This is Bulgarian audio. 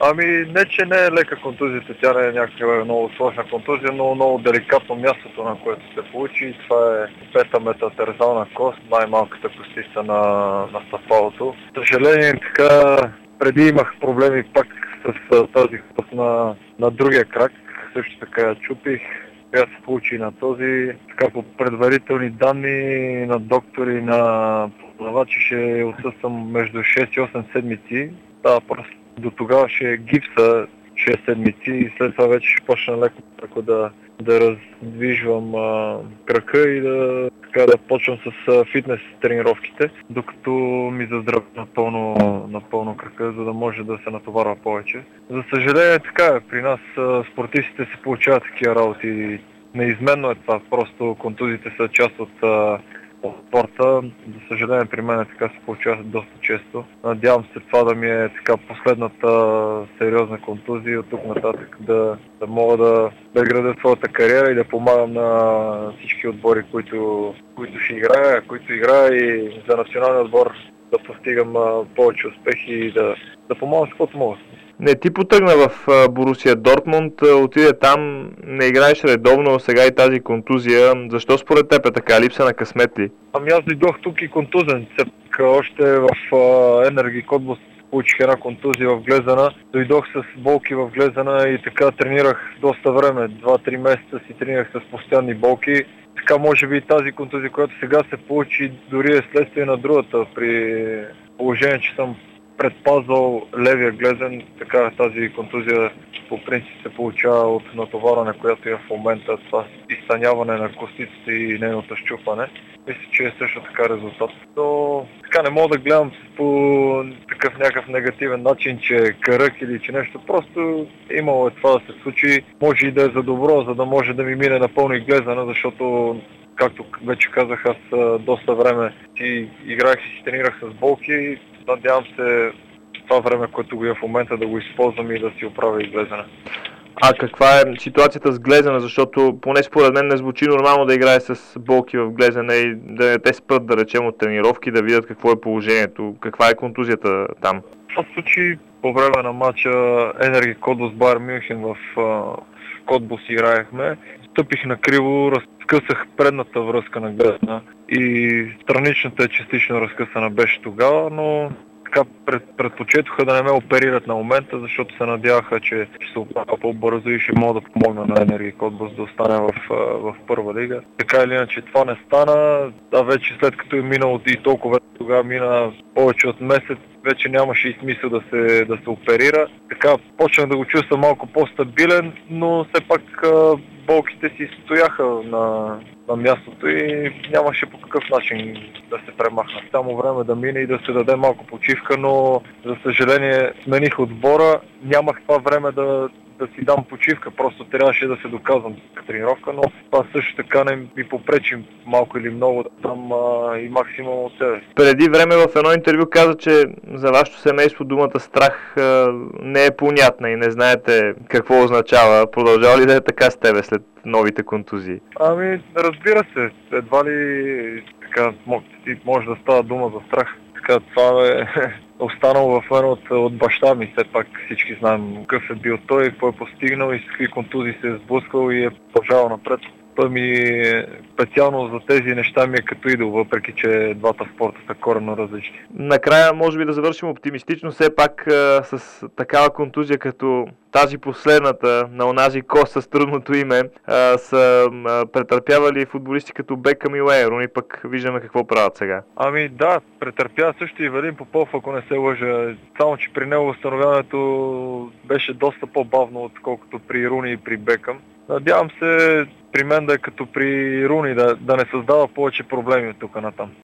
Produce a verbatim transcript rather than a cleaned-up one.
Ами не, че не е лека контузията, тя не е някаква много сложна контузия, но много деликатно мястото, на което се получи. Това е пета метатарзална кост, най-малката костица на, на стъпалото. Съжаление, така, преди имах проблеми пак с тази кост на, на другия крак, също така я чупих. Тя се получи и на този. Така, по предварителни данни на доктори, на познавачи, ще отсъствам между шест и осем седмици. Да, просто до тогава ще е гипса шест седмици и след това вече ще почна леко така да, да раздвижвам а, крака и да, така, да почвам с а, фитнес тренировките, докато ми заздрави напълно, напълно крака, за да може да се натоварва повече. За съжаление така е, при нас а, спортистите се получават такива работи. Неизменно е това, просто контузиите са част от а, от спорта. За съжаление при мен така се получава доста често. Надявам се това да ми е така последната сериозна контузия от тук нататък да, да мога да, да градя своята кариера и да помагам на всички отбори, които, които ще играя, които играя и за националния отбор да постигам а, повече успехи и да, да помогам с каквото мога. Не ти потъгна в Борусия Дортмунд, отиде там, не играеш редовно, сега и тази контузия. Защо според теб е така? Липса на късмет ли? Ами аз дойдох тук и контузен. Още в Енерги Котбус получих една контузия в Глезена. Дойдох с болки в Глезена и така тренирах доста време. два-три месеца си тренирах с постоянни болки. Така може би тази контузия, която сега се получи, дори е следствие на другата. При положение, че съм предпазвал левия глезен, така тази контузия по принцип се получава от натоварване, която е в момента, това изтъняване на костиците и нейното щупване. Мисля, че е също така резултат. Но така не мога да гледам по такъв някакъв негативен начин, че е кръг или че нещо. Просто имало е това да се случи. Може и да е за добро, за да може да ми мине напълно и глезена, защото както вече казах, аз доста време си играх и си тренирах с болки. Надявам се това време, което го е в момента, да го използвам и да си оправя изглезена. А каква е ситуацията с глезена? Защото поне според мен не звучи нормално да играе с болки в глезена и да не те спрат, да речем, от тренировки, да видят какво е положението. Каква е контузията там? Това се случи по време на матча Енерги Котбус Байер Мюнхен в Котбус играехме. Стъпих на криво, разкъсах предната връзка на глезена и страничната е частично разкъсана беше тогава, но така пред, предпочетоха да не ме оперират на момента, защото се надяваха, че ще се оправя по-бързо и ще мога да помогна на Енерги Котбус да остане в, в първа лига. Така или иначе това не стана, а вече след като е минало и толкова, тогава мина повече от месец, вече нямаше и смисъл да се, да се оперира. Така почнах да го чувствам малко по-стабилен, но все пак болките си стояха на, на мястото и нямаше по какъв начин да се премахна. Само време да мине и да се даде малко почивка, но за съжаление смених отбора. Нямах това време да, да си дам почивка, просто трябваше да се доказвам с тренировка, но това също така не ми попречи малко или много да дам а, и максимум от себе. Преди време в едно интервю каза, че за вашето семейство думата страх а, не е понятна и не знаете какво означава. Продължава ли да е така с тебе след новите контузии? Ами, разбира се, едва ли така може да става дума за страх. Така, това е останало в мен от, от баща ми. Все пак всички знаем какъв е бил той, какво е постигнал и с какви контузии се е сблъсквал и е продължавал напред. Той ми специално за тези неща ми е като идол, въпреки че двата спорта са коренно различни. Накрая може би да завършим оптимистично, все пак а, с такава контузия като тази последната на онази кост с трудното име а, са а, претърпявали футболисти като Бекъм и Уейн Руни, пък виждаме какво правят сега. Ами да, претърпя също и Велин Попов, ако не се лъжа. Само че при него възстановяването беше доста по-бавно, отколкото при Руни и при Бекъм. Надявам се при мен да е като при Руни, да, да не създава повече проблеми от тук натам.